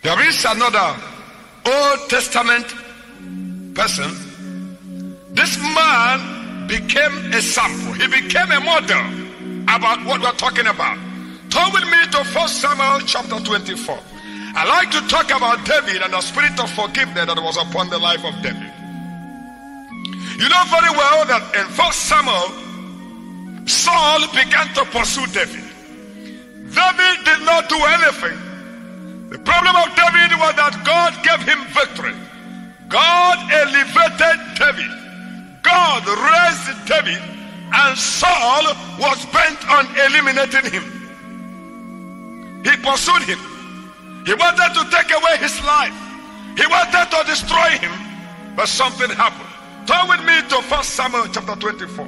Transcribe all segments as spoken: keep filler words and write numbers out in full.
There is another Old Testament person. This man became a sample. He became a model about what we're talking about. Turn with me to First Samuel chapter twenty-four. I like to talk about David and the spirit of forgiveness that was upon the life of David. You know very well that in First Samuel, Saul began to pursue David. David did not do anything. The problem of David was that God gave him victory. God elevated David. God raised David, and Saul was bent on eliminating him. He pursued him. He wanted to take away his life. He wanted to destroy him, but something happened. Turn with me to First Samuel chapter twenty-four.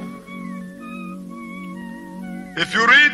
If you read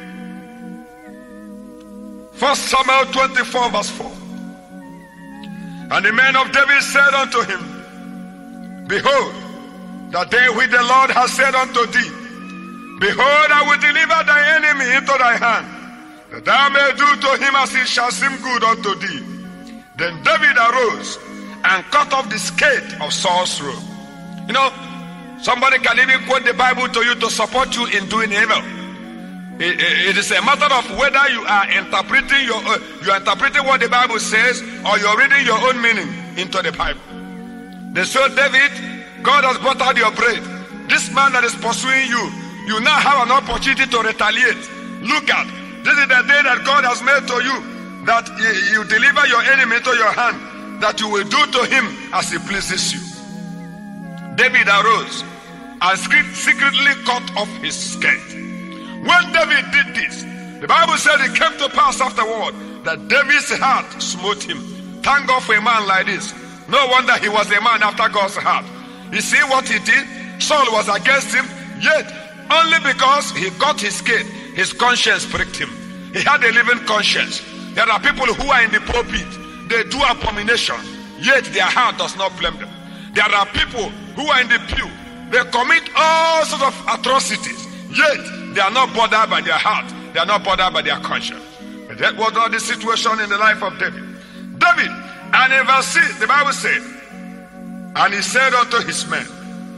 First Samuel twenty-four verse four. And the men of David said unto him, Behold, the day which the Lord has said unto thee, Behold, I will deliver thy enemy into thy hand, that thou may do to him as it shall seem good unto thee. Then David arose and cut off the skirt of Saul's robe. You know, somebody can even quote the Bible to you to support you in doing evil. It, it, it is a matter of whether you are interpreting your uh, you are interpreting what the Bible says, or you're reading your own meaning into the Bible. They said, David, God has brought out your bread. This man that is pursuing you, you now have an opportunity to retaliate. Look at, this is the day that God has made to you, that you, you deliver your enemy to your hand, that you will do to him as he pleases you. David arose and secretly cut off his skirt. When David did this, the Bible said it came to pass afterward that David's heart smote him. Thank God for a man like this. No wonder he was a man after God's heart. You see what he did? Saul was against him, yet only because he got his skirt, his conscience pricked him. He had a living conscience. There are people who are in the pulpit, they do abomination, yet their heart does not blame them. There are people who are in the pew, they commit all sorts of atrocities, yet they are not bothered by their heart, they are not bothered by their conscience. But that was not the situation in the life of David. David, and in verse six, the Bible said, and he said unto his men,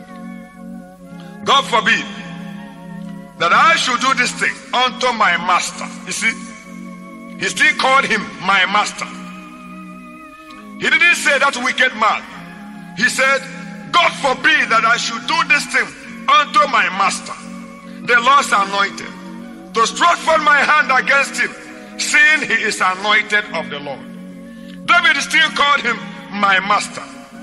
God forbid that I should do this thing unto my master. You see, he still called him my master. He didn't say that wicked man. He said, God forbid that I should do this thing unto my master, the Lord's anointed, to stretch forth my hand against him, seeing he is anointed of the Lord. David still called him my master.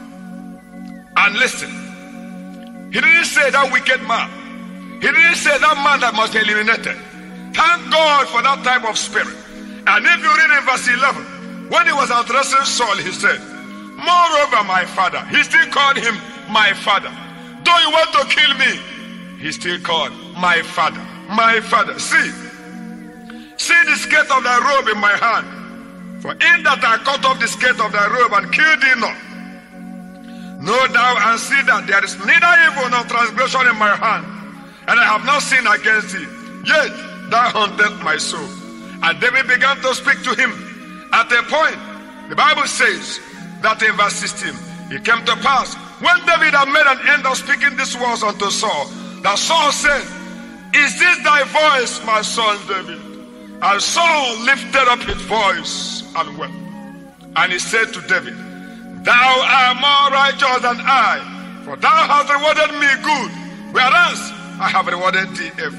And listen, he didn't say that wicked man. He didn't say that man that must be eliminated. Thank God for that type of spirit. And if you read in verse eleven, when he was addressing Saul, he said, moreover, my father. He still called him my father. Though you want to kill me, he still called my father. My father. See, see the skirt of thy robe in my hand. For in that I cut off the skirt of thy robe and killed thee not. Know thou and see that there is neither evil nor transgression in my hand, and I have not sinned against thee. Yet thou huntest my soul. And David began to speak to him. At a point, the Bible says that in verse sixteen, it came to pass, when David had made an end of speaking these words unto Saul, that Saul said, is this thy voice, my son David? And Saul lifted up his voice and wept. And he said to David, thou art more righteous than I, for thou hast rewarded me good, whereas I have rewarded thee evil.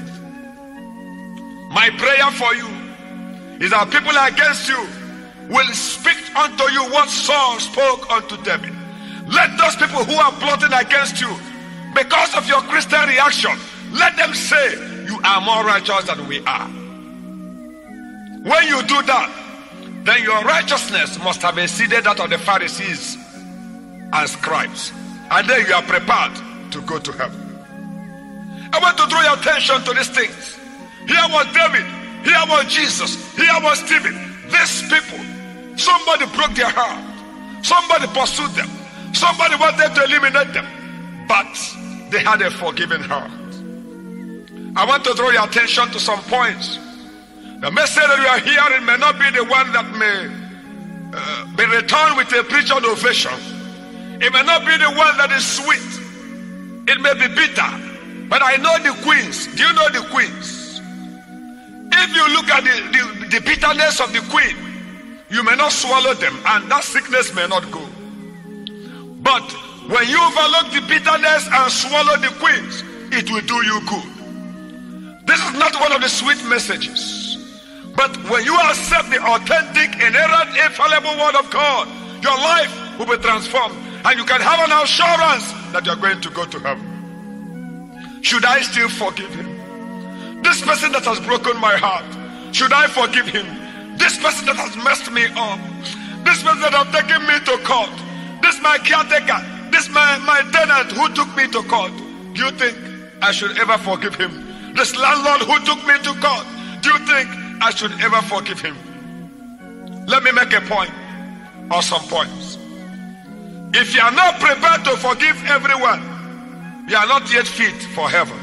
My prayer for you is that people against you will speak unto you what Saul spoke unto David. Let those people who are plotting against you, because of your Christian reaction, let them say you are more righteous than we are. When you do that, then your righteousness must have exceeded that of the Pharisees and scribes, and then you are prepared to go to heaven. I want to draw your attention to these things. Here was David, here was Jesus, here was Stephen. These people, somebody broke their heart, somebody pursued them, somebody wanted to eliminate them, but they had a forgiving heart. I want to draw your attention to some points. The message that you are hearing may not be the one that may uh, be returned with a preacher ovation. It may not be the one that is sweet. It may be bitter. But I know the queens. Do you know the queens? If you look at the, the, the bitterness of the queen, you may not swallow them, and that sickness may not go. But when you overlook the bitterness and swallow the queens, it will do you good. This is not one of the sweet messages. But when you accept the authentic, inerrant, infallible word of God, your life will be transformed, and you can have an assurance that you're going to go to heaven. Should I still forgive him? This person that has broken my heart, should I forgive him? This person that has messed me up, this person that has taken me to court, this my caretaker, this my, my tenant who took me to court, do you think I should ever forgive him? This landlord who took me to court, do you think I should ever forgive him? Let me make a point, or some points. If you are not prepared to forgive everyone, you are not yet fit for heaven.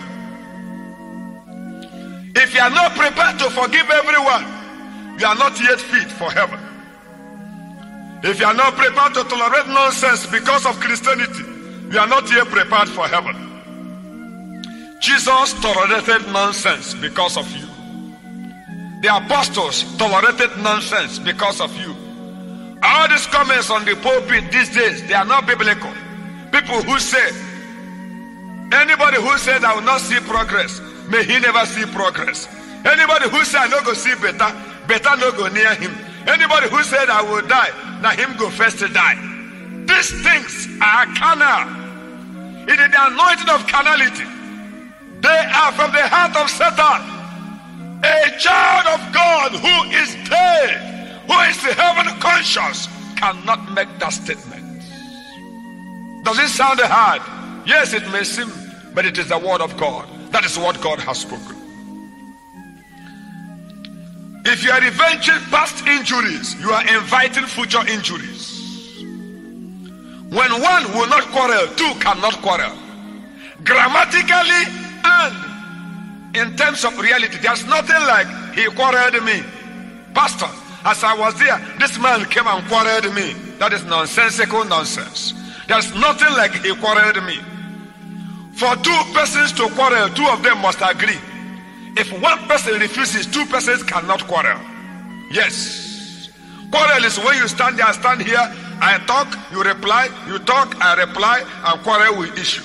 If you are not prepared to forgive everyone, you are not yet fit for heaven. If you are not prepared to tolerate nonsense because of Christianity, you are not yet prepared for heaven. Jesus tolerated nonsense because of you. The apostles tolerated nonsense because of you. All these comments on the pulpit these days, they are not biblical. People who say, anybody who said I will not see progress, may he never see progress. Anybody who said I no go see better, better no go near him. Anybody who said I will die, now him go first to die. These things are carnal. It is the anointing of carnality. They are from the heart of Satan. A child of God who is dead, who is heaven conscious, cannot make that statement. Does it sound hard? Yes, it may seem, but it is the word of God. That is what God has spoken. If you are revenging past injuries, you are inviting future injuries. When one will not quarrel, two cannot quarrel. Grammatically and in terms of reality, there's nothing like he quarreled me. Pastor, as I was there, this man came and quarreled me. That is nonsensical nonsense. There's nothing like he quarreled me. For two persons to quarrel, two of them must agree. If one person refuses, two persons cannot quarrel. Yes. Quarrel is when you stand there, stand here, I talk, you reply, you talk, I reply, and quarrel will issue.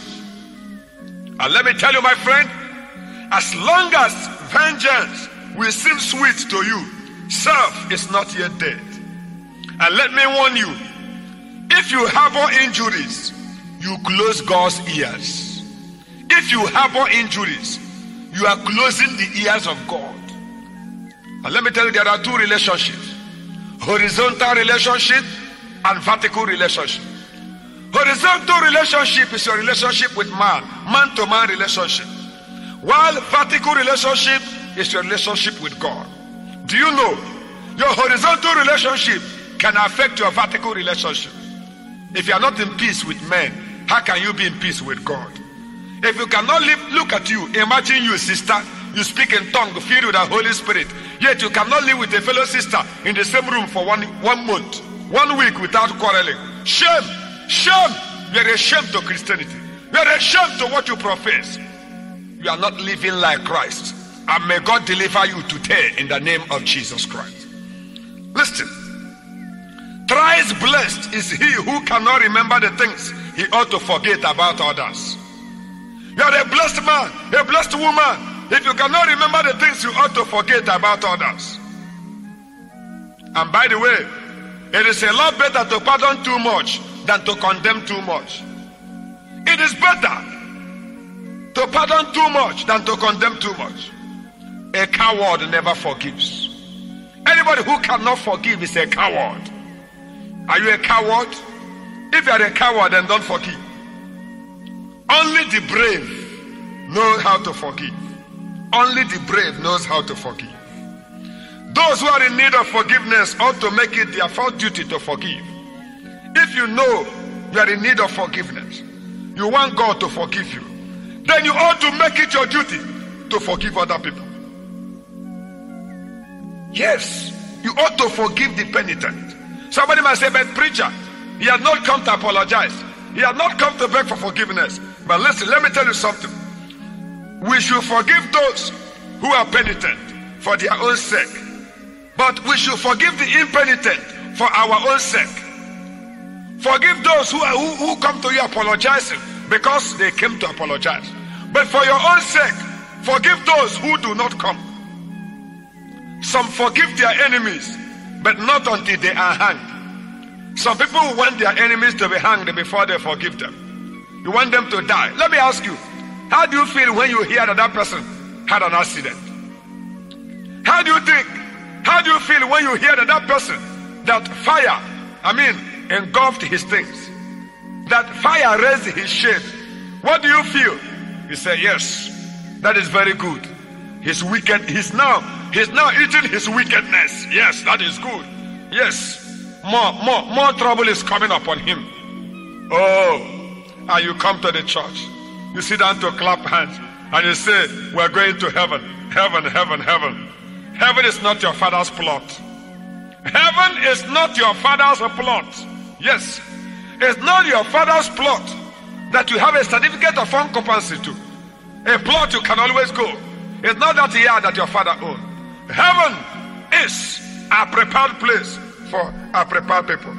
And let me tell you, my friend, as long as vengeance will seem sweet to you, self is not yet dead. And let me warn you, if you harbor injuries, you close God's ears. If you harbor injuries, you are closing the ears of God. And let me tell you, there are two relationships: horizontal relationship and vertical relationship. Horizontal relationship is your relationship with man, man to man relationship, while vertical relationship is your relationship with God. Do you know your horizontal relationship can affect your vertical relationship? If you are not in peace with men, how can you be in peace with God? If you cannot live, look at you, imagine you, sister, you speak in tongue filled with the Holy Spirit, yet you cannot live with a fellow sister in the same room for one, one month, one week without quarreling. Shame, shame. You are a shame to Christianity. You are a shame to what you profess. You are not living like Christ. And may God deliver you today in the name of Jesus Christ. Listen. Thrice blessed is he who cannot remember the things he ought to forget about others. You are a blessed man, a blessed woman, if you cannot remember the things you ought to forget about others. And by the way, it is a lot better to pardon too much than to condemn too much. It is better to pardon too much than to condemn too much. A coward never forgives. Anybody who cannot forgive is a coward. Are you a coward? If you are a coward, then don't forgive. Only the brave know how to forgive. Only the brave knows how to forgive. Those who are in need of forgiveness ought to make it their first duty to forgive. If you know you are in need of forgiveness, you want God to forgive you, then you ought to make it your duty to forgive other people. Yes, you ought to forgive the penitent. Somebody might say, but preacher, he has not come to apologize. He has not come to beg for forgiveness. But listen, let me tell you something. We should forgive those who are penitent for their own sake. But we should forgive the impenitent for our own sake. Forgive those who, are, who, who come to you apologizing because they came to apologize. But for your own sake, forgive those who do not come. Some forgive their enemies, but not until they are hanged. Some people want their enemies to be hanged before they forgive them. You want them to die. Let me ask you, how do you feel when you hear that that person had an accident? How do you think? How do you feel when you hear that that person, that fire, I mean, engulfed his things? That fire raised his shade. What do you feel? You say, yes, that is very good. His wicked, he's now, he's now eating his wickedness. Yes, that is good. Yes, more, more, more trouble is coming upon him. Oh, and you come to the church. You sit down to clap hands and you say, we're going to heaven. Heaven, heaven, heaven. Heaven is not your father's plot. Heaven is not your father's plot. Yes, it's not your father's plot that you have a certificate of occupancy to. A plot you can always go. It's not that yard that your father owned. Heaven is a prepared place for a prepared people.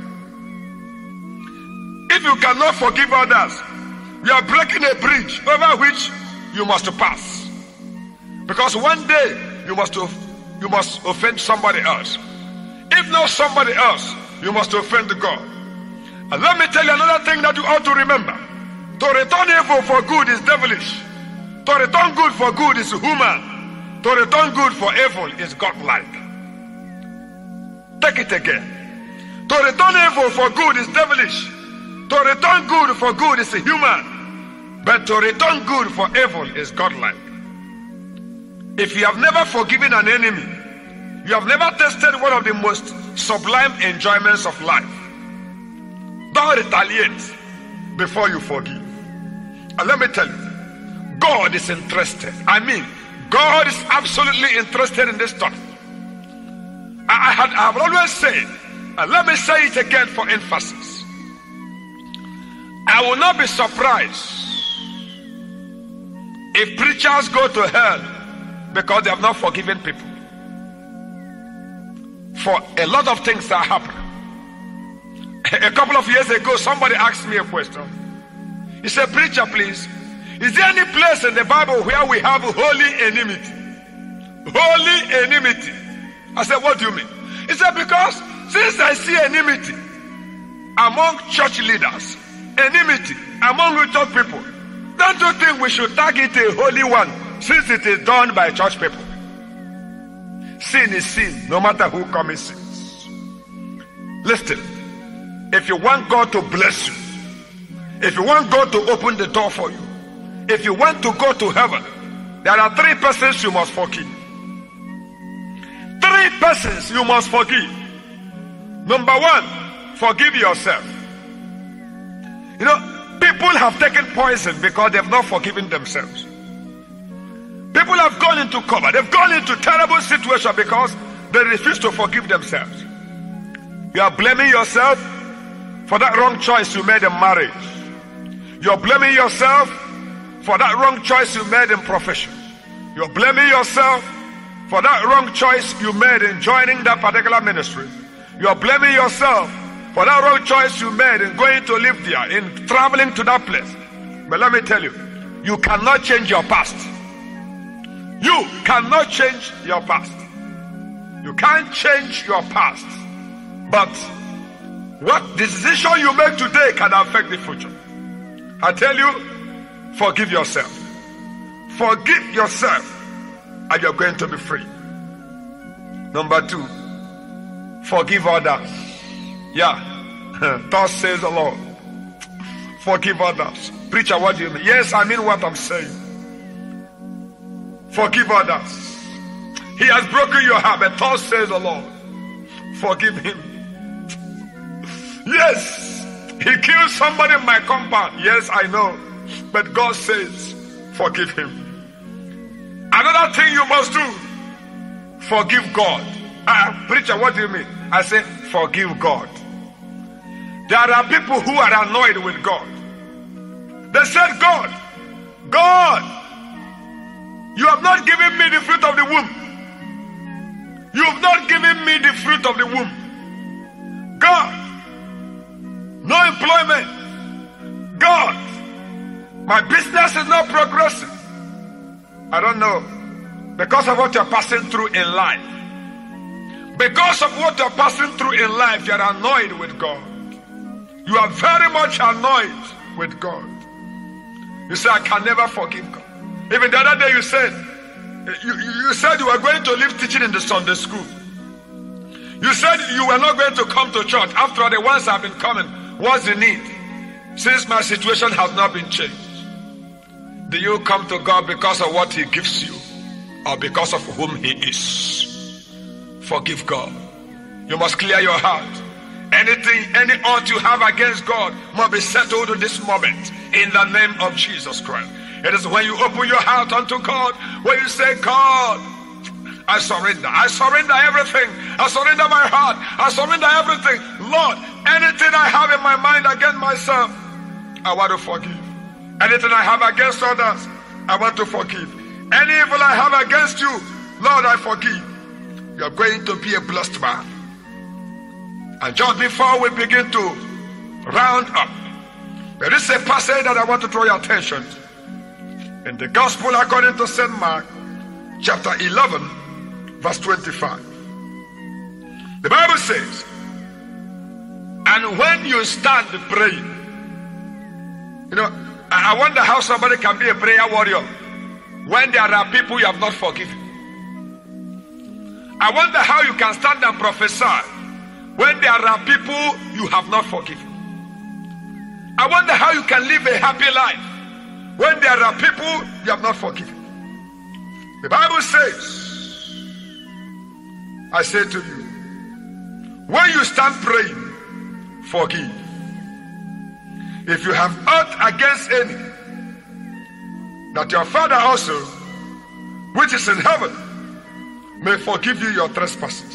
If you cannot forgive others, you are breaking a bridge over which you must pass. Because one day you must you must offend somebody else. If not somebody else, you must offend God. And let me tell you another thing that you ought to remember. To return evil for good is devilish. To return good for good is human. To return good for evil is godlike. Take it again. To return evil for good is devilish. To return good for good is human. But to return good for evil is godlike. If you have never forgiven an enemy, you have never tasted one of the most sublime enjoyments of life. Don't retaliate before you forgive. And let me tell you, God is interested. I mean, God is absolutely interested in this stuff. I, I, had, I have always said, and let me say it again for emphasis, I will not be surprised if preachers go to hell because they have not forgiven people for a lot of things that happen. A couple of years ago, somebody asked me a question. He said, preacher, please, is there any place in the Bible where we have holy enmity? Holy enmity. I said, what do you mean? He said, because since I see enmity among church leaders, enmity among church people, don't you think we should target a holy one since it is done by church people? Sin is sin, no matter who commits sins. Listen, if you want God to bless you, if you want God to open the door for you, if you want to go to heaven, there are three persons you must forgive. Three persons you must forgive. Number one, forgive yourself. You know, people have taken poison because they've not forgiven themselves. People have gone into cover. They've gone into terrible situations because they refuse to forgive themselves. You are blaming yourself for that wrong choice you made in marriage. You're blaming yourself for that wrong choice you made in profession. You're blaming yourself for that wrong choice you made in joining that particular ministry. You're blaming yourself for that wrong choice you made in going to live there, in traveling to that place. But let me tell you, you cannot change your past. You cannot change your past. You can't change your past. But what decision you make today can affect the future. I tell you, forgive yourself. Forgive yourself and you're going to be free. Number two, forgive others. Yeah, thus says the Lord. Forgive others. Preacher, what do you mean? Yes, I mean what I'm saying. Forgive others. He has broken your heart, but thus says the Lord. Forgive him. Yes, he killed somebody in my compound. Yes, I know. But God says, forgive him. Another thing you must do, forgive God. Ah, preacher, what do you mean? I say, forgive God. There are people who are annoyed with God. They said, God, God, you have not given me the fruit of the womb. You have not given me the fruit of the womb. God, no employment. God, my business is not progressing. I don't know. Because of what you're passing through in life. Because of what you're passing through in life, you're annoyed with God. You are very much annoyed with God. You say, I can never forgive God. Even the other day you said, you, you said you were going to leave teaching in the Sunday school. You said you were not going to come to church. After all, the ones have been coming. What's the need? Since my situation has not been changed. Do you come to God because of what He gives you or because of whom He is? Forgive God. You must clear your heart. Anything, any ought you have against God must be settled in this moment in the name of Jesus Christ. It is when you open your heart unto God, when you say, God, I surrender. I surrender everything. I surrender my heart. I surrender everything. Lord, anything I have in my mind against myself, I want to forgive. Anything I have against others, I want to forgive. Any evil I have against you, Lord, I forgive. You are going to be a blessed man. And just before we begin to round up, there is a passage that I want to draw your attention to. In the Gospel according to Saint Mark, chapter eleven, verse twenty-five. The Bible says, and when you stand praying, you know, I wonder how somebody can be a prayer warrior when there are people you have not forgiven. I wonder how you can stand and prophesy when there are people you have not forgiven. I wonder how you can live a happy life when there are people you have not forgiven. The Bible says, I say to you, when you stand praying, forgive. If you have aught against any, that your Father also, which is in heaven, may forgive you your trespasses.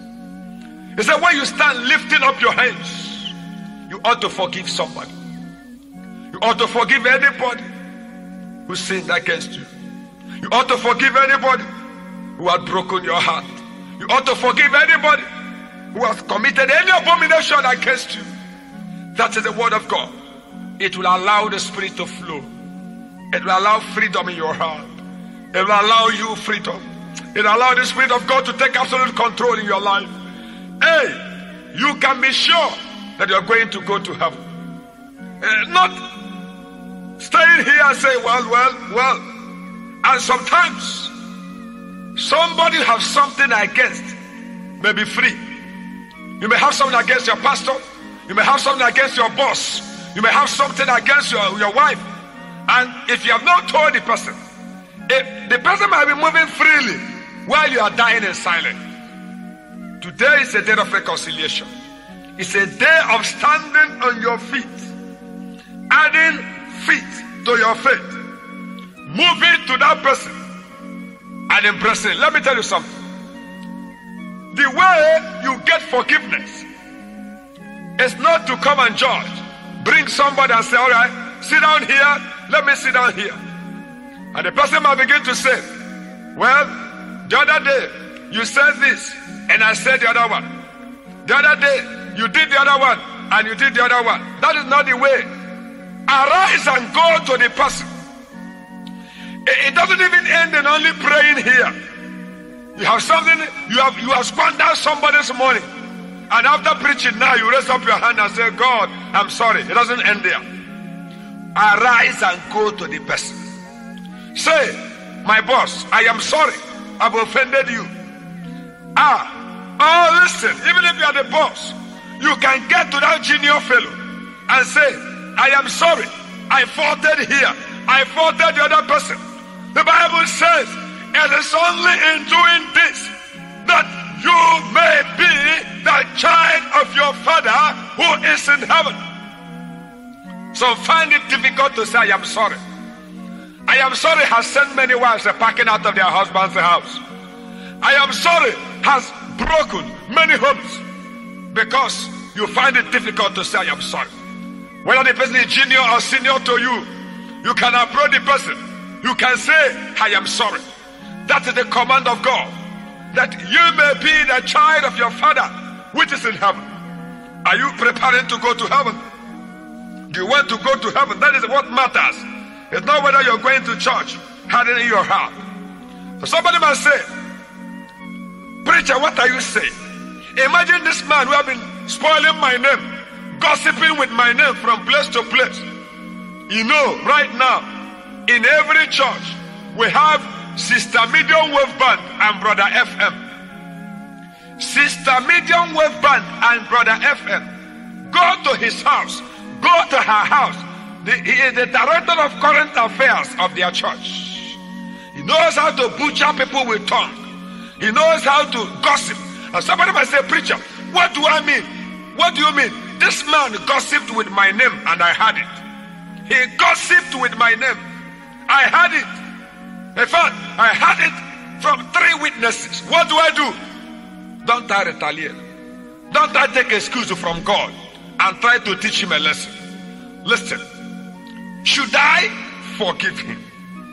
He said, when you stand lifting up your hands, you ought to forgive somebody. You ought to forgive anybody who sinned against you. You ought to forgive anybody who had broken your heart. You ought to forgive anybody who has committed any abomination against you. That is the word of God. It will allow the Spirit to flow. It will allow freedom in your heart. It will allow you freedom. It will allow the Spirit of God to take absolute control in your life. Hey, you can be sure that you're going to go to heaven. Uh, not staying here and say, well, well, well. And sometimes somebody has something against, may be free. You may have something against your pastor. You may have something against your boss. You may have something against your, your wife. And if you have not told the person, if the person might be moving freely while you are dying in silence. Today is a day of reconciliation. It's a day of standing on your feet, adding feet to your faith, moving to that person and embracing. Let me tell you something. The way you get forgiveness is not to come and judge. Bring somebody and say, all right, sit down here, let me sit down here. And the person might begin to say, well, the other day you said this and I said the other one. The other day you did the other one and you did the other one. That is not the way. Arise and go to the person. It doesn't even end in only praying here. You have something, you have you have squandered somebody's money. And after preaching now, you raise up your hand and say, God, I'm sorry. It doesn't end there. Arise and go to the person. Say, my boss, I am sorry. I've offended you. Ah, oh, listen, even if you are the boss, you can get to that junior fellow and say, I am sorry. I faulted here. I faulted the other person. The Bible says, it is only in doing this that you may be the child of your Father who is in heaven. So find it difficult to say, I am sorry. I am sorry has sent many wives packing out of their husband's house. I am sorry has broken many homes because you find it difficult to say I am sorry. Whether the person is junior or senior to you, you can approach the person. You can say, I am sorry. That is the command of God. That you may be the child of your Father which is in heaven. Are you preparing to go to heaven? Do you want to go to heaven? That is what matters. It's not whether you're going to church, having in your heart. So somebody must say, preacher, what are you saying? Imagine this man who have been spoiling my name, gossiping with my name from place to place. You know, right now, in every church, we have Sister Medium Wave Band and Brother F M. Sister Medium Wave Band and Brother F M. Go to his house. Go to her house. The, he is the director of current affairs of their church. He knows how to butcher people with tongue. He knows how to gossip. And somebody might say, preacher, what do I mean? What do you mean? This man gossiped with my name and I had it. He gossiped with my name. I had it. In fact, I had it from three witnesses. What do I do? Don't I retaliate? Don't I take excuse from God and try to teach him a lesson? Listen, should I forgive him?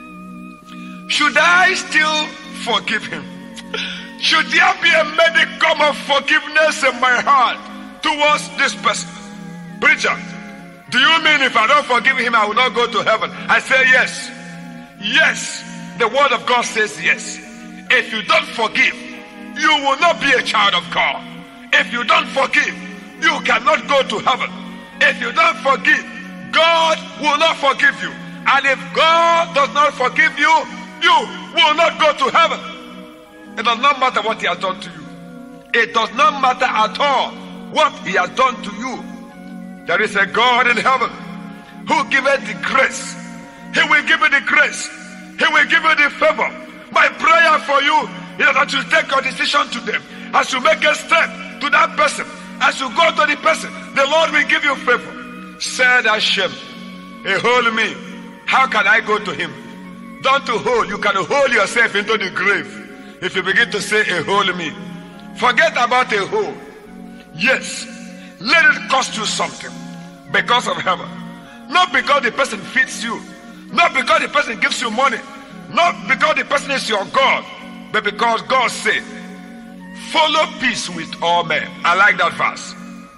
Should I still forgive him? Should there be a modicum of forgiveness in my heart towards this person? Preacher, do you mean if I don't forgive him, I will not go to heaven? I say yes. Yes. The word of God says yes. If you don't forgive, you will not be a child of God. If you don't forgive, you cannot go to heaven. If you don't forgive, God will not forgive you. And if God does not forgive you, you will not go to heaven. It does not matter what he has done to you. It does not matter at all what he has done to you. There is a God in heaven who giveth the grace. He will give you the grace. He will give you the favor. My prayer for you is that you take your decision today. As you make a step to that person, as you go to the person, the Lord will give you favor. Said Hashem, hold me. How can I go to him? Don't to hold. You can hold yourself into the grave. If you begin to say, hold me. Forget about a hold. Yes. Let it cost you something. Because of heaven. Not because the person feeds you. Not because the person gives you money. Not because the person is your God. But because God said, follow peace with all men. I like that verse.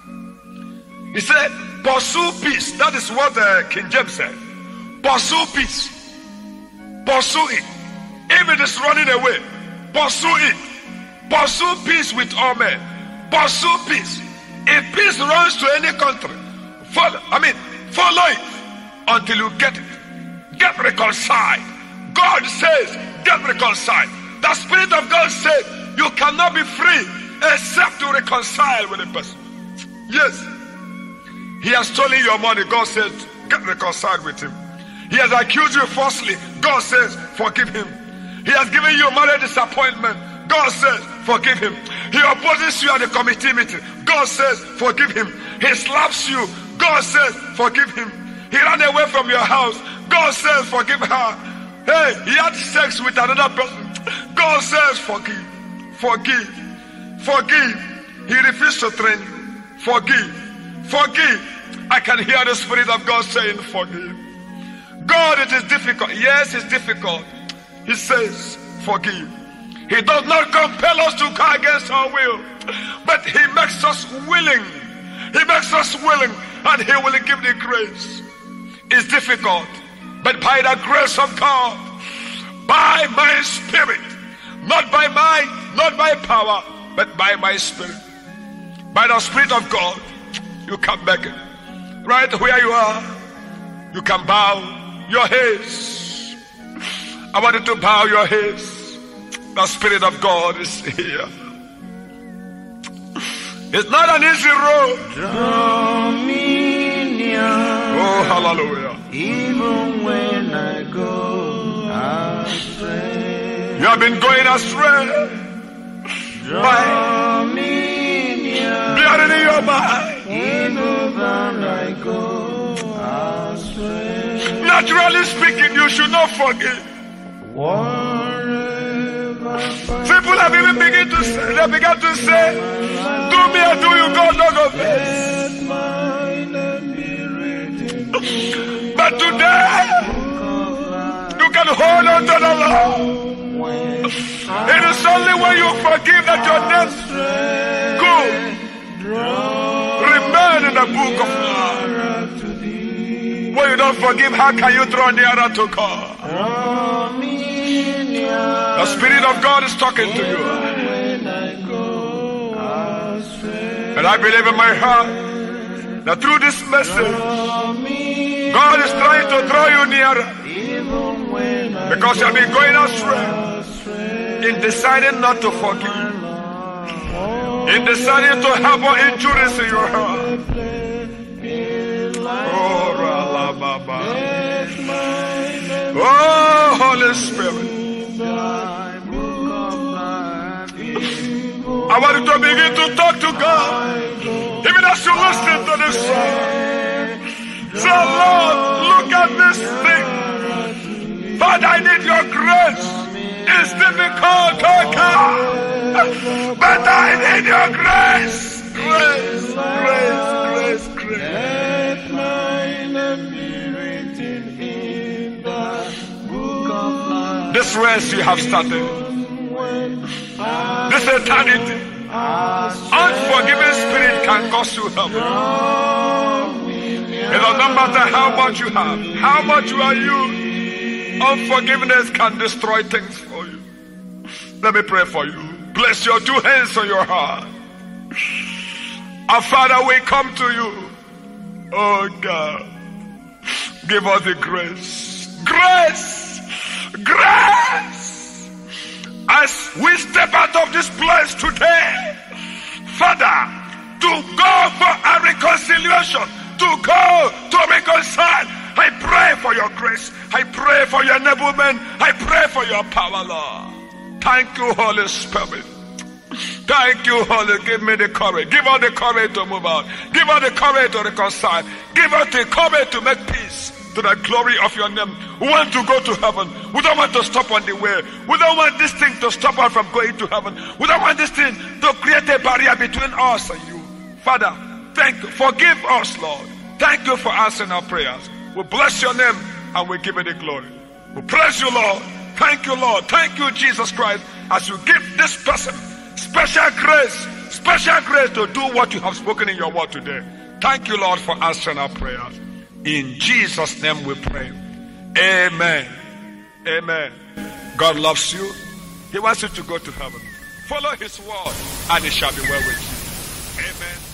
He said, pursue peace. That is what uh, King James said. Pursue peace. Pursue it. If it is running away, pursue it. Pursue peace with all men. Pursue peace. If peace runs to any country, follow, I mean, follow it until you get it. Get reconciled. God says, get reconciled. The Spirit of God says, you cannot be free except to reconcile with a person. Yes. He has stolen your money. God says, get reconciled with him. He has accused you falsely. God says, forgive him. He has given you marriage disappointment. God says, forgive him. He opposes you at the committee meeting. God says, forgive him. He slaps you. God says, forgive him. He ran away from your house. God says, forgive her. Hey, he had sex with another person. God says, forgive. Forgive. Forgive. He refused to train you. Forgive. Forgive. I can hear the Spirit of God saying, forgive. God, it is difficult. Yes, it's difficult. He says, forgive. He does not compel us to go against our will, but he makes us willing. He makes us willing, and he will give the grace. It's difficult, but by the grace of God, by my spirit, not by might, not by power, but by my spirit, by the Spirit of God, you can make it. Right where you are, you can bow your heads. I want you to bow your heads. The Spirit of God is here. It's not an easy road. Draw me near. Oh, hallelujah. Even when I go astray. You have been going astray. Draw me near. Bearing in your mind. Even when I go astray. Naturally speaking, you should not forget. People have even begun to say, they began to say, do me and do you, God, not of this. hold on to the Lord. It is only when you forgive that your name good remain in the book of life. When you don't forgive, how can you draw nearer to God? The Spirit of God is talking to you. And I believe in my heart that through this message, God is trying to draw you nearer. Because you have been going astray in deciding not to forgive. In deciding to harbor injuries in your heart. Oh, Ralababa. Oh, Holy Spirit. I want you to begin to talk to God. Even as you listen to this song. Say, Lord, look at this thing. Father, I need your grace. It's difficult, oh God. But I need your grace. Grace, grace, grace, grace. Let my name be written in the book of life. This race you have started. This eternity. Unforgiving spirit can cost you heaven. It doesn't matter how much you have, how much you are used. Unforgiveness can destroy things for you. Let me pray for you. Place your two hands on your heart. Our Father, we come to you. Oh God, give us the grace. Grace! Grace! As we step out of this place today, Father, to go for a reconciliation, to go to reconcile. I pray for your grace. I pray for your enablement. I pray for your power, Lord. Thank you, Holy Spirit. Thank you, Holy. Give me the courage. Give us the courage to move out. Give us the courage to reconcile. Give us the courage to make peace to the glory of your name. We want to go to heaven. We don't want to stop on the way. We don't want this thing to stop us from going to heaven. We don't want this thing to create a barrier between us and you. Father, thank you. Forgive us, Lord. Thank you for answering our prayers. We bless your name and we give you the glory. We praise you, Lord. Thank you, Lord. Thank you, Jesus Christ, as you give this person special grace, special grace to do what you have spoken in your word today. Thank you, Lord, for answering our prayers. In Jesus' name we pray. Amen. Amen. God loves you. He wants you to go to heaven. Follow his word and it shall be well with you. Amen.